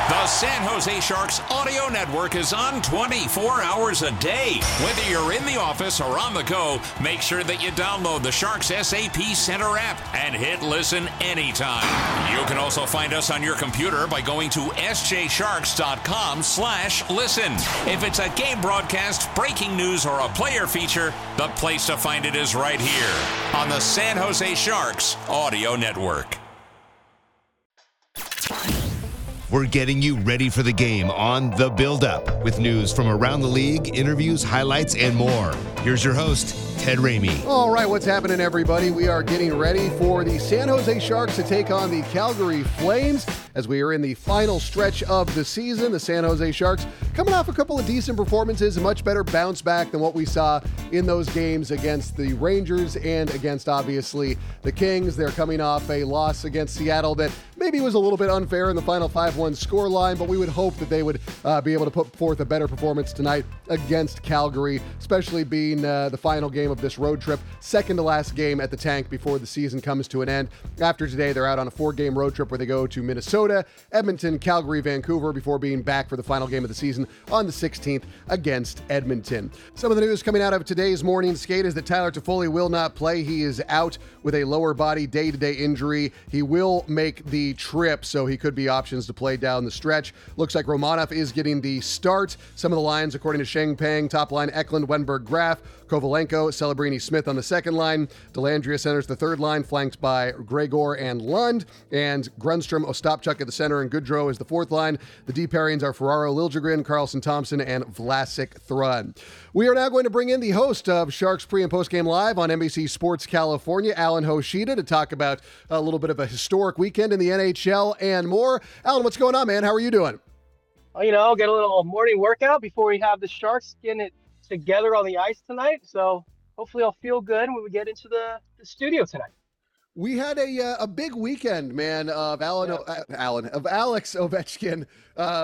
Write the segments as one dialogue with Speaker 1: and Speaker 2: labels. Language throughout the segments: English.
Speaker 1: The San Jose Sharks audio network is on 24 hours a day. Whether you're in the office or on the go, make sure that you download the Sharks SAP Center app and hit listen anytime. You can also find us on your computer by going to sjsharks.com/listen. If it's a game broadcast, breaking news, or a player feature, the place to find it is right here on the San Jose Sharks audio network.
Speaker 2: We're getting you ready for the game on The Build-Up with news from around the league, interviews, highlights, and more. Here's your host, Ted Ramey.
Speaker 3: All right, what's happening, everybody? We are getting ready for the San Jose Sharks to take on the Calgary Flames as we are in the final stretch of the season. The San Jose Sharks coming off a couple of decent performances, a much better bounce back than what we saw in those games against the Rangers and against, obviously, the Kings. They're coming off a loss against Seattle that maybe was a little bit unfair in the final 5-1 scoreline, but we would hope that they would be able to put forth a better performance tonight against Calgary, especially being the final game of this road trip, second to last game at the Tank before the season comes to an end. After today, they're out on a 4-game road trip where they go to Minnesota, Edmonton, Calgary, Vancouver before being back for the final game of the season on the 16th against Edmonton. Some of the news coming out of today's morning skate is that Tyler Toffoli will not play. He is out with a lower body day-to-day injury. He will make the trip, so he could be options to play down the stretch. Looks like Romanov is getting the start. Some of the lines, according to Sheng Peng, top line Eklund, Wenberg, Graf, Kovalenko, Celebrini, Smith on the second line. Dellandrea centers the third line, flanked by Gregor and Lund, and Grundstrom, Ostapchuk at the center, and Goodrow is the fourth line. The D pairings are Ferraro, Liljegren, Carlson Thompson, and Vlasic Thrun. We are now going to bring in the host of Sharks Pre- and Post-Game Live on NBC Sports California, Alan Hoshida, to talk about a little bit of a historic weekend in the NHL and more. Alan, what's going on, man? How are you doing?
Speaker 4: Well, get a little morning workout before we have the Sharks getting it together on the ice tonight. So hopefully I'll feel good when we get into the studio tonight.
Speaker 3: We had a big weekend, man, of Alex Ovechkin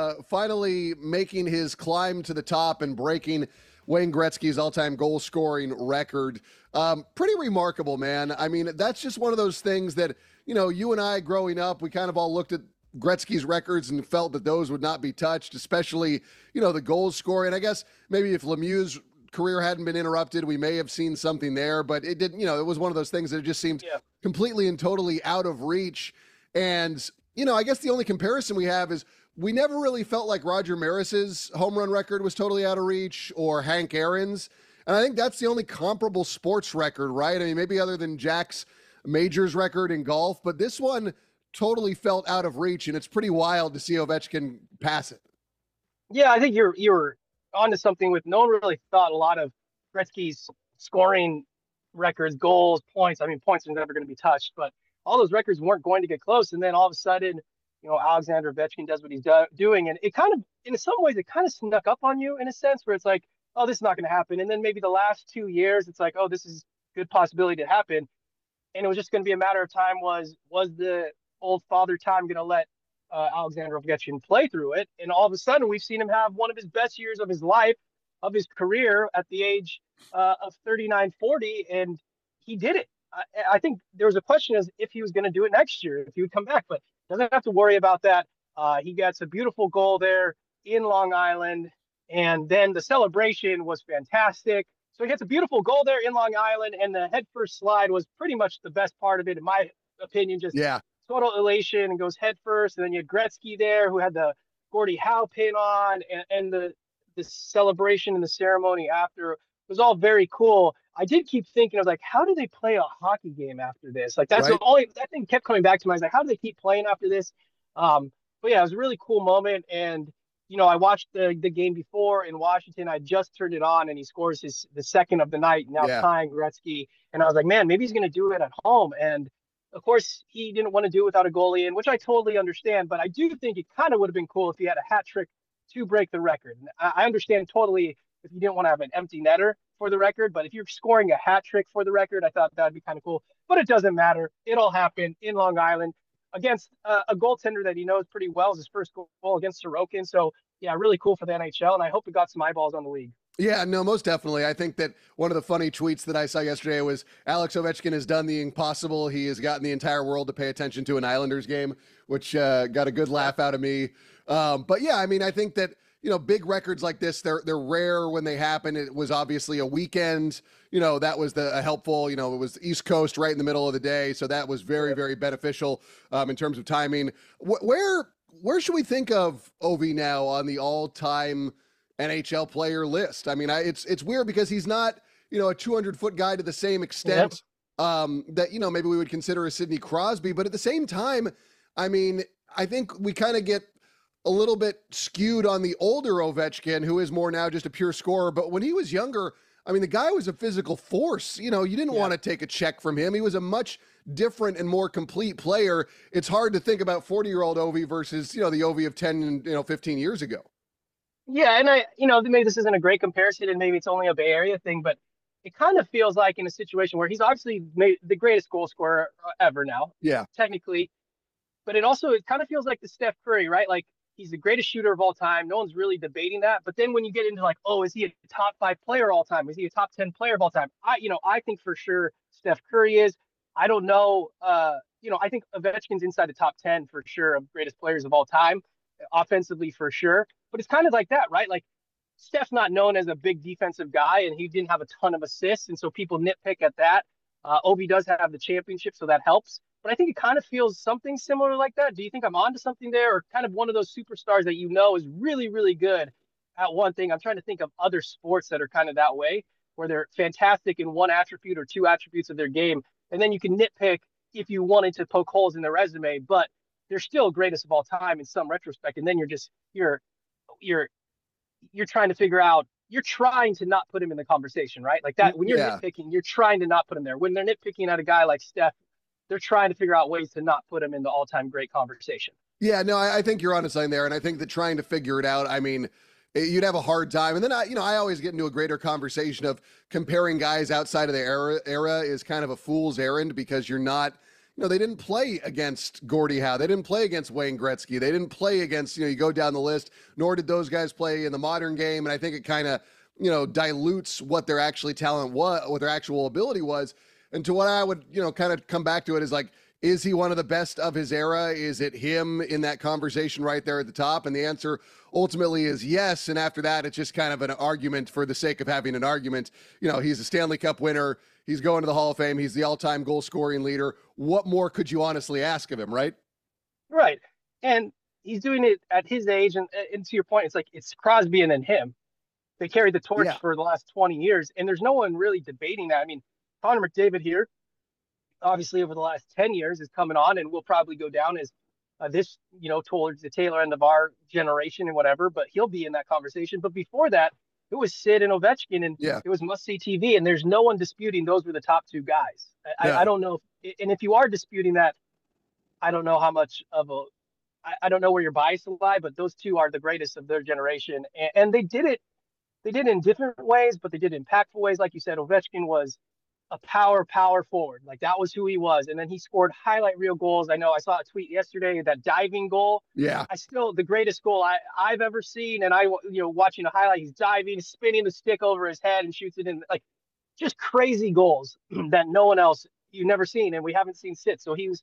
Speaker 3: finally making his climb to the top and breaking Wayne Gretzky's all-time goal-scoring record. Pretty remarkable, man. I mean, that's just one of those things that, you and I growing up, we kind of all looked at Gretzky's records and felt that those would not be touched, especially, the goal scoring. I guess maybe if Lemieux's career hadn't been interrupted, we may have seen something there, but it didn't, it was one of those things that just seemed completely and totally out of reach. And, I guess the only comparison we have is we never really felt like Roger Maris's home run record was totally out of reach or Hank Aaron's. And I think that's the only comparable sports record, right? I mean, maybe other than Jack's majors record in golf, but this one totally felt out of reach, and it's pretty wild to see Ovechkin pass it.
Speaker 4: Yeah, I think you're onto something with no one really thought a lot of Gretzky's scoring records, goals, points. I mean, points are never going to be touched, but all those records weren't going to get close. And then all of a sudden, Alexander Ovechkin does what he's doing. And it kind of, in some ways, it kind of snuck up on you in a sense where it's like, oh, this is not going to happen. And then maybe the last 2 years, it's like, oh, this is a good possibility to happen. And it was just going to be a matter of time. Was the old father time going to let Alexander Ovechkin play through it? And all of a sudden, we've seen him have one of his best years of his life, of his career at the age of 39, 40, and he did it. I think there was a question as if he was going to do it next year, if he would come back, but doesn't have to worry about that. He gets a beautiful goal there in Long Island, and then the celebration was fantastic. So he gets a beautiful goal there in Long Island, and the headfirst slide was pretty much the best part of it, in my opinion. Just total elation, and goes headfirst, and then you had Gretzky there, who had the Gordie Howe pin on, and the celebration and the ceremony after was all very cool. I did keep thinking, I was like, how do they play a hockey game after this? Like, that's the only, that thing kept coming back to me. I was like, how do they keep playing after this? But yeah, it was a really cool moment. And, I watched the game before in Washington. I just turned it on, and he scores the second of the night, now tying Gretzky. And I was like, man, maybe he's going to do it at home. And of course, he didn't want to do it without a goalie in, which I totally understand. But I do think it kind of would have been cool if he had a hat trick to break the record. And I understand totally if you didn't want to have an empty netter for the record, but if you're scoring a hat trick for the record, I thought that'd be kind of cool. But it doesn't matter. It all happened in Long Island against a goaltender that he knows pretty well. Is his first goal against Sorokin. So yeah, really cool for the NHL, and I hope it got some eyeballs on the league.
Speaker 3: Yeah, no, most definitely. I think that one of the funny tweets that I saw yesterday was Alex Ovechkin has done the impossible. He has gotten the entire world to pay attention to an Islanders game, which got a good laugh out of me. But yeah, I mean, I think that, big records like this, they're rare when they happen. It was obviously a weekend, that was a helpful, it was East Coast right in the middle of the day. So that was very, very beneficial in terms of timing. Where should we think of Ovi now on the all-time NHL player list? I mean, it's weird because he's not, a 200-foot guy to the same extent that, maybe we would consider a Sidney Crosby. But at the same time, I mean, I think we kind of get a little bit skewed on the older Ovechkin, who is more now just a pure scorer. But when he was younger, I mean, the guy was a physical force. You didn't want to take a check from him. He was a much different and more complete player. It's hard to think about 40-year-old Ovi versus, the Ovi of 10 and 15 years ago.
Speaker 4: Yeah, and maybe this isn't a great comparison, and maybe it's only a Bay Area thing, but it kind of feels like in a situation where he's obviously made the greatest goal scorer ever now, technically, but it kind of feels like the Steph Curry, right? Like, he's the greatest shooter of all time. No one's really debating that. But then when you get into like, oh, is he a top 5 player all time? Is he a top 10 player of all time? I think for sure Steph Curry is. I don't know. I think Ovechkin's inside the top 10 for sure of greatest players of all time, offensively for sure. But it's kind of like that, right? Like, Steph's not known as a big defensive guy, and he didn't have a ton of assists, and so people nitpick at that. Ovi does have the championship, so that helps. But I think it kind of feels something similar like that. Do you think I'm onto something there, or kind of one of those superstars that is really, really good at one thing? I'm trying to think of other sports that are kind of that way, where they're fantastic in one attribute or two attributes of their game, and then you can nitpick if you wanted to poke holes in their resume, but they're still greatest of all time in some retrospect. And then you're trying to figure out, you're trying to not put him in the conversation, right? Like that, when you're nitpicking, you're trying to not put him there. When they're nitpicking at a guy like Steph, they're trying to figure out ways to not put him in the all-time great conversation.
Speaker 3: Yeah, no, I think you're onto something there. And I think that trying to figure it out, I mean, you'd have a hard time. And then, I always get into a greater conversation of comparing guys outside of the era is kind of a fool's errand, because you're not, they didn't play against Gordie Howe. They didn't play against Wayne Gretzky. They didn't play against, you go down the list, nor did those guys play in the modern game. And I think it kind of, dilutes what their actually talent was, what their actual ability was. And to what I would, kind of come back to it is like, is he one of the best of his era? Is it him in that conversation right there at the top? And the answer ultimately is yes. And after that, it's just kind of an argument for the sake of having an argument. He's a Stanley Cup winner. He's going to the Hall of Fame. He's the all-time goal scoring leader. What more could you honestly ask of him, right?
Speaker 4: Right. And he's doing it at his age. And to your point, it's like, it's Crosby and then him. They carried the torch for the last 20 years. And there's no one really debating that. I mean, Connor McDavid here, obviously over the last 10 years, is coming on and will probably go down as towards the tailor end of our generation and whatever, but he'll be in that conversation. But before that, it was Sid and Ovechkin, and it was must-see TV, and there's no one disputing those were the top two guys. I don't know, and if you are disputing that, I don't know how much of I don't know where your bias will lie, but those two are the greatest of their generation, and they did it in different ways, but they did it in impactful ways. Like you said, Ovechkin was a power forward. Like, that was who he was. And then he scored highlight reel goals. I know I saw a tweet yesterday, that diving goal.
Speaker 3: Yeah.
Speaker 4: The greatest goal I've ever seen. And watching a highlight, he's diving, spinning the stick over his head and shoots it in, like, just crazy goals that no one else, you've never seen. And we haven't seen sit. So he was,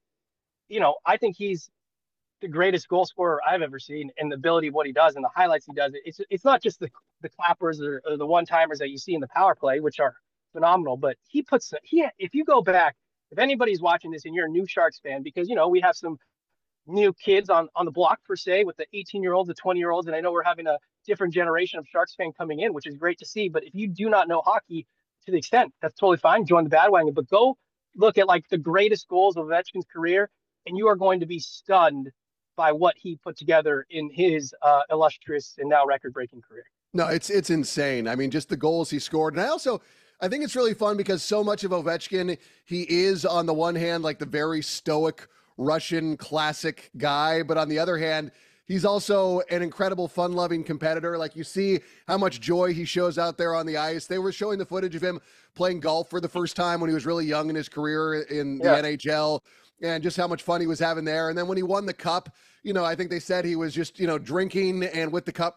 Speaker 4: I think he's the greatest goal scorer I've ever seen, and the ability of what he does and the highlights he does. It's not just the clappers or the one-timers that you see in the power play, which are phenomenal, but if you go back, if anybody's watching this and you're a new Sharks fan, because we have some new kids on the block per se, with the 18-year-olds, the 20-year-olds, and I know we're having a different generation of Sharks fan coming in, which is great to see. But if you do not know hockey to the extent, that's totally fine, join the bandwagon, but go look at like the greatest goals of Ovechkin's career, and you are going to be stunned by what he put together in his illustrious and now record-breaking career.
Speaker 3: No, it's insane. I mean, just the goals he scored. And I think it's really fun because so much of Ovechkin, he is on the one hand, like the very stoic Russian classic guy. But on the other hand, he's also an incredible fun-loving competitor. Like, you see how much joy he shows out there on the ice. They were showing the footage of him playing golf for the first time when he was really young in his career in the NHL, and just how much fun he was having there. And then when he won the cup, I think they said he was just, drinking and with the cup for like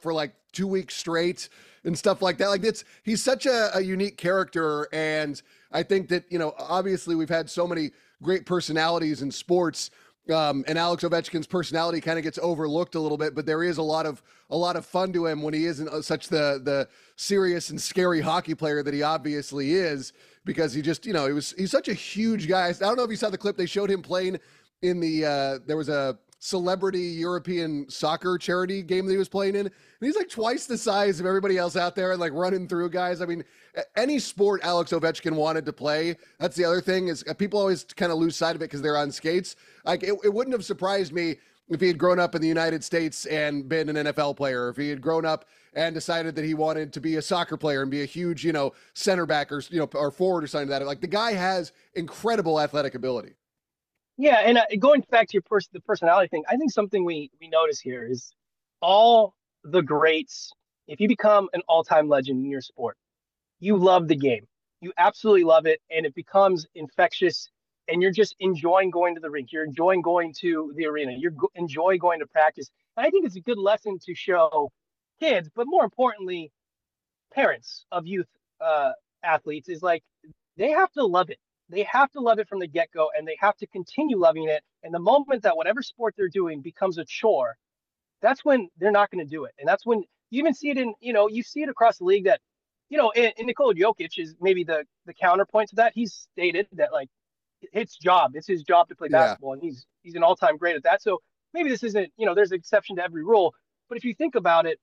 Speaker 3: 2 weeks straight and stuff like that. Like he's such a unique character. And I think that, obviously we've had so many great personalities in sports. And Alex Ovechkin's personality kind of gets overlooked a little bit, but there is a lot of fun to him when he isn't such the serious and scary hockey player that he obviously is, because he just, he's such a huge guy. I don't know if you saw the clip. They showed him playing in there was a celebrity European soccer charity game that he was playing in. And he's like twice the size of everybody else out there and like running through guys. I mean, any sport Alex Ovechkin wanted to play. That's the other thing, is people always kind of lose sight of it because they're on skates. Like it wouldn't have surprised me if he had grown up in the United States and been an NFL player, or if he had grown up and decided that he wanted to be a soccer player and be a huge, center back or, or forward or something like that. Like the guy has incredible athletic ability.
Speaker 4: Yeah, and going back to the personality thing, I think something we notice here is all the greats. If you become an all-time legend in your sport, you love the game. You absolutely love it, and it becomes infectious, and you're just enjoying going to the rink. You're enjoying going to the arena. You enjoy going to practice. And I think it's a good lesson to show kids, but more importantly, parents of youth athletes, is like they have to love it. They have to love it from the get-go, and they have to continue loving it. And the moment that whatever sport they're doing becomes a chore, that's when they're not going to do it. And that's when you even see it in, you see it across the league that, and Nikola Jokic is maybe the counterpoint to that. He's stated that, like, it's his job to play basketball, and he's an all-time great at that. So maybe this isn't, there's an exception to every rule. But if you think about it,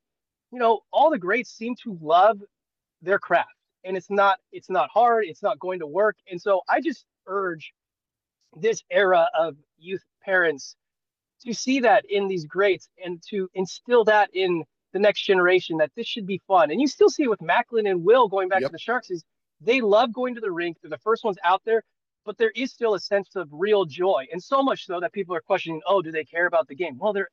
Speaker 4: all the greats seem to love their craft. And it's not hard. It's not going to work. And so I just urge this era of youth parents to see that in these greats and to instill that in the next generation, that this should be fun. And you still see it with Macklin and Will going back to the Sharks, is they love going to the rink. They're the first ones out there, but there is still a sense of real joy. And so much so that people are questioning, do they care about the game? Well, they're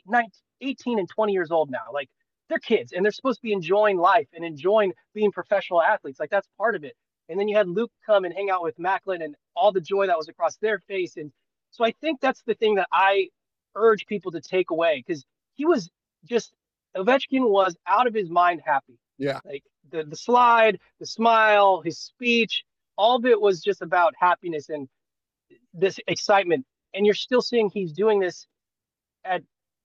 Speaker 4: 18 and 20 years old now. Like, they're kids, and they're supposed to be enjoying life and enjoying being professional athletes. Like, that's part of it. And then you had Luke come and hang out with Macklin and all the joy that was across their face. And so I think that's the thing that I urge people to take away, because Ovechkin was out of his mind happy.
Speaker 3: Yeah.
Speaker 4: Like the slide, the smile, his speech, all of it was just about happiness and this excitement. And you're still seeing he's doing this at,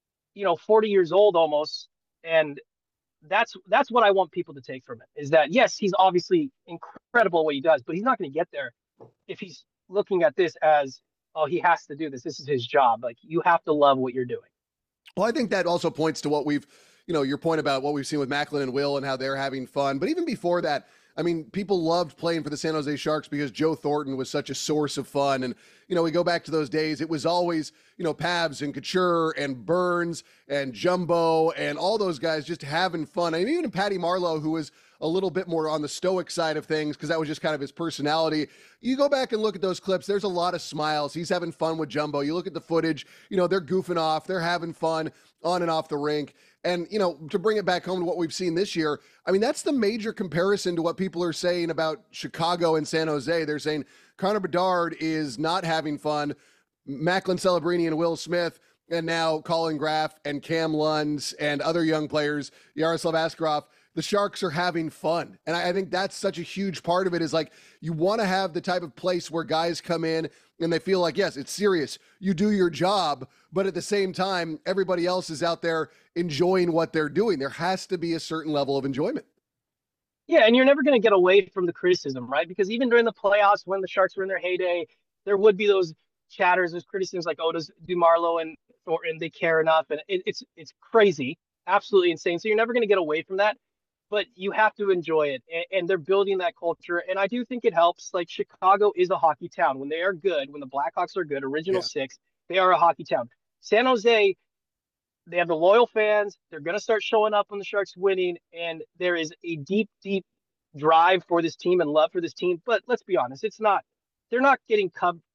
Speaker 4: 40 years old almost. And that's what I want people to take from it, is that, yes, he's obviously incredible what he does, but he's not going to get there if he's looking at this as, he has to do this. This is his job. Like, you have to love what you're doing.
Speaker 3: Well, I think that also points to what we've, your point about what we've seen with Macklin and Will and how they're having fun. But even before that, I mean, people loved playing for the San Jose Sharks because Joe Thornton was such a source of fun. And, we go back to those days. It was always, Pabs and Couture and Burns and Jumbo and all those guys just having fun. I mean, even Patty Marleau, who was a little bit more on the stoic side of things because that was just kind of his personality. You go back and look at those clips, there's a lot of smiles. He's having fun with Jumbo. You look at the footage, they're goofing off. They're having fun on and off the rink. And, to bring it back home to what we've seen this year, I mean, that's the major comparison to what people are saying about Chicago and San Jose. They're saying Connor Bedard is not having fun. Macklin Celebrini and Will Smith, and now Colin Graff and Cam Lund and other young players, Yaroslav Askarov, the Sharks are having fun. And I think that's such a huge part of it, is like, you want to have the type of place where guys come in and they feel like, yes, it's serious. You do your job, but at the same time, everybody else is out there enjoying what they're doing. There has to be a certain level of enjoyment.
Speaker 4: Yeah, and you're never going to get away from the criticism, right? Because even during the playoffs, when the Sharks were in their heyday, there would be those chatters, those criticisms like, do Marleau and Thornton, they care enough? And it's crazy, absolutely insane. So you're never going to get away from that, but you have to enjoy it. And they're building that culture. And I do think it helps. Like, Chicago is a hockey town. When they are good, when the Blackhawks are good, original six, they are a hockey town. San Jose, they have the loyal fans. They're going to start showing up when the Sharks winning. And there is a deep, deep drive for this team and love for this team. But let's be honest, they're not getting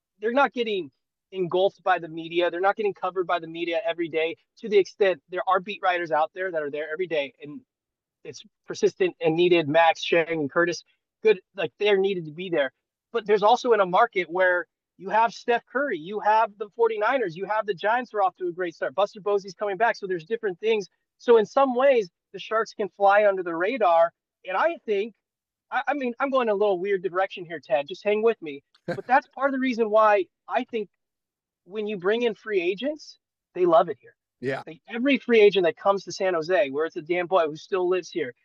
Speaker 4: engulfed by the media. They're not getting covered by the media every day, to the extent there are beat writers out there that are there every day. And it's persistent and needed. Max, Shang, and Curtis, good. Like, they're needed to be there. But there's also in a market where you have Steph Curry, you have the 49ers, you have the Giants are off to a great start. Buster Posey's coming back. So there's different things. So in some ways, the Sharks can fly under the radar. And I think, I mean, I'm going a little weird direction here, Ted. Just hang with me. But that's part of the reason why I think when you bring in free agents, they love it here.
Speaker 3: Yeah.
Speaker 4: Like every free agent that comes to San Jose, where it's a Dan Boyle who still lives here,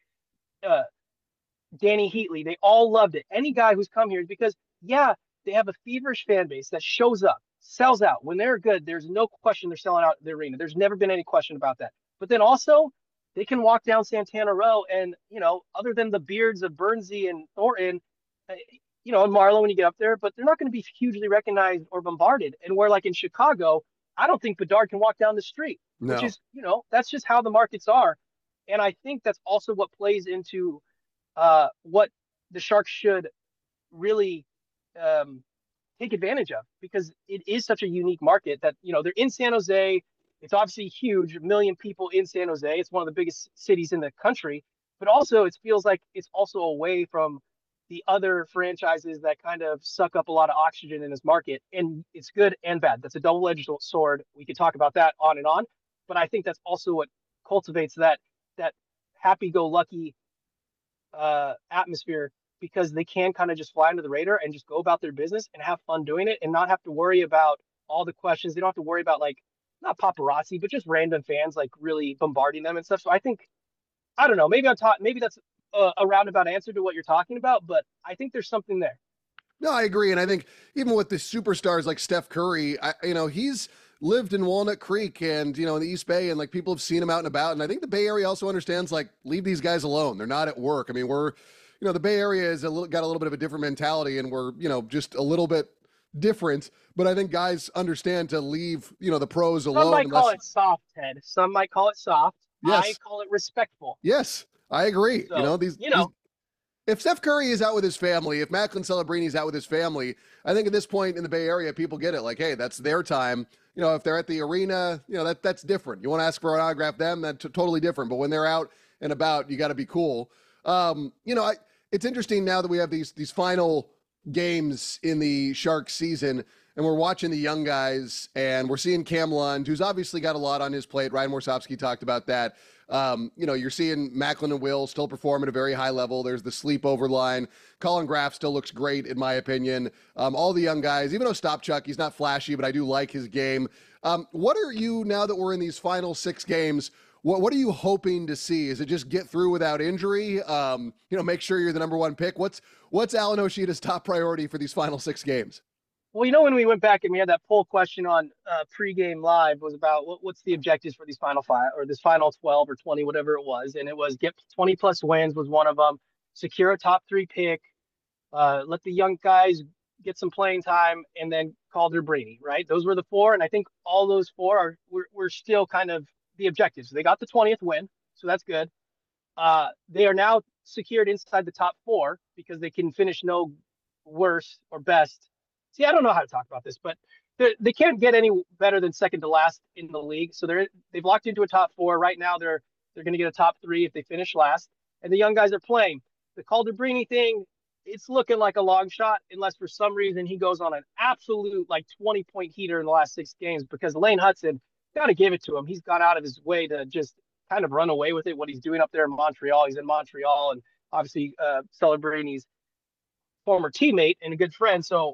Speaker 4: Danny Heatley, they all loved it. Any guy who's come here is because, yeah, they have a feverish fan base that shows up, sells out. When they're good, there's no question they're selling out the arena. There's never been any question about that. But then also, they can walk down Santana Row and, you know, other than the beards of Bernsey and Thornton, you know, and Marlowe when you get up there, but they're not going to be hugely recognized or bombarded. And where, like in Chicago, I don't think Bedard can walk down the street, which is, you know, that's just how the markets are. And I think that's also what plays into what the Sharks should really take advantage of, because it is such a unique market that, you know, they're in San Jose. It's obviously huge, 1 million people in San Jose. It's one of the biggest cities in the country, but also it feels like it's also away from the other franchises that kind of suck up a lot of oxygen in this market. And it's good and bad. That's a double-edged sword. We could talk about that on and on, but I think that's also what cultivates that happy-go-lucky atmosphere, because they can kind of just fly under the radar and just go about their business and have fun doing it and not have to worry about all the questions. They don't have to worry about, like, not paparazzi, but just random fans like really bombarding them and stuff. So I think, I don't know, maybe that's a roundabout answer to what you're talking about, but I think there's something there.
Speaker 3: No, I agree. And I think even with the superstars like Steph Curry, he's lived in Walnut Creek and, you know, in the East Bay, and like people have seen him out and about. And I think the Bay Area also understands, like, leave these guys alone. They're not at work. I mean, the Bay Area is got a little bit of a different mentality, and we're, you know, just a little bit different. But I think guys understand to leave, you know, the pros alone.
Speaker 4: Some might call it soft, Ted. Some might call it soft.
Speaker 3: Yes.
Speaker 4: I call it respectful.
Speaker 3: Yes, I agree.
Speaker 4: So,
Speaker 3: if Steph Curry is out with his family, if Macklin Celebrini is out with his family, I think at this point in the Bay Area, people get it. Like, hey, that's their time. You know, if they're at the arena, you know, that's different. You want to ask for an autograph them, that's totally different. But when they're out and about, you got to be cool. It's interesting now that we have these final games in the Sharks season, and we're watching the young guys, and we're seeing Cam Lund, who's obviously got a lot on his plate. Ryan Morsovsky talked about that. You're seeing Macklin and Will still perform at a very high level. There's the sleepover line. Colin Graff still looks great, in my opinion. All the young guys, even though Stopchuk, he's not flashy, but I do like his game. What are you, now that we're in these final 6 games, what are you hoping to see? Is it just get through without injury? Make sure you're the number 1 pick. What's Alan O'Sheeta's top priority for these final 6 games?
Speaker 4: Well, you know, when we went back and we had that poll question on pregame live was about what's the objectives for these final 5 or this final 12 or 20, whatever it was. And it was get 20 plus wins was one of them, secure a top 3 pick, let the young guys get some playing time, and then Calder Brady, right? Those were the 4. And I think all those 4 we're still kind of the objectives. So they got the 20th win, so that's good. They are now secured inside the top 4 because they can finish no worse or best. See, I don't know how to talk about this, but they can't get any better than second to last in the league. So they've locked into a top 4 right now. They're going to get a top 3 if they finish last. And the young guys are playing. The Calder Brady thing, it's looking like a long shot unless for some reason he goes on an absolute 20-point heater in the last 6 games, because Lane Hudson, got to give it to him. He's gone out of his way to just kind of run away with it. What he's doing up there in Montreal, he's in Montreal, and obviously Celebrini former teammate and a good friend. So,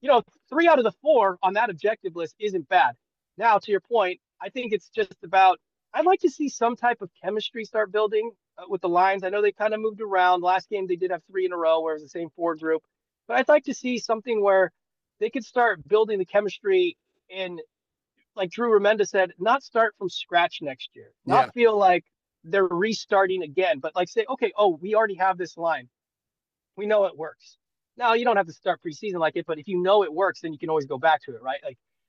Speaker 4: 3 out of the 4 on that objective list isn't bad. Now, to your point, I think it's just about, I'd like to see some type of chemistry start building with the lines. I know they kind of moved around. Last game, they did have 3 in a row where it was the same forward group. But I'd like to see something where they could start building the chemistry and, like Drew Remenda said, not start from scratch next year. Not feel like they're restarting again, but say, okay, we already have this line. We know it works. Now, you don't have to start preseason like it, but if you know it works, then you can always go back to it, right?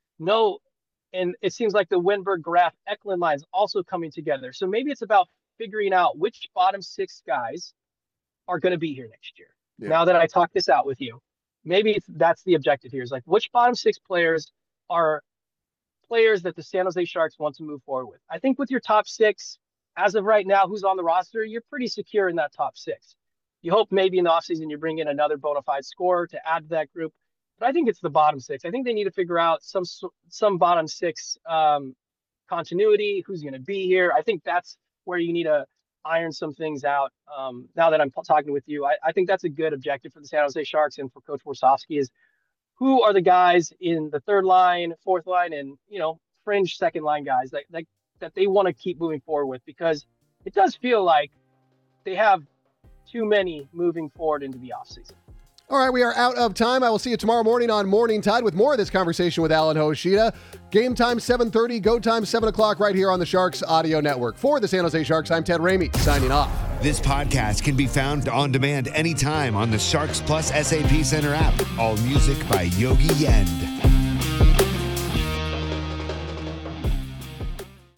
Speaker 4: And it seems like the Winberg, Graff, Eklund lines also coming together. So maybe it's about figuring out which bottom 6 guys are going to be here next year. Yeah. Now that I talked this out with you, maybe that's the objective here, is which bottom 6 players are players that the San Jose Sharks want to move forward with. I think with your top 6, as of right now, who's on the roster, you're pretty secure in that top 6. You hope maybe in the offseason you bring in another bona fide scorer to add to that group. But I think it's the bottom 6. I think they need to figure out some bottom 6 continuity, who's going to be here. I think that's where you need to iron some things out. Now that I'm talking with you, I think that's a good objective for the San Jose Sharks and for Coach Warsofsky is who are the guys in the third line, fourth line, and, fringe second line guys that they want to keep moving forward with, because it does feel like they have too many moving forward into the offseason.
Speaker 3: All right, we are out of time. I will see you tomorrow morning on Morning Tide with more of this conversation with Alan Hoshida. Game time 7:30, go time 7 o'clock right here on the Sharks Audio Network. For the San Jose Sharks, I'm Ted Ramey, signing off.
Speaker 2: This podcast can be found on demand anytime on the Sharks Plus SAP Center app. All music by Yogi Yend.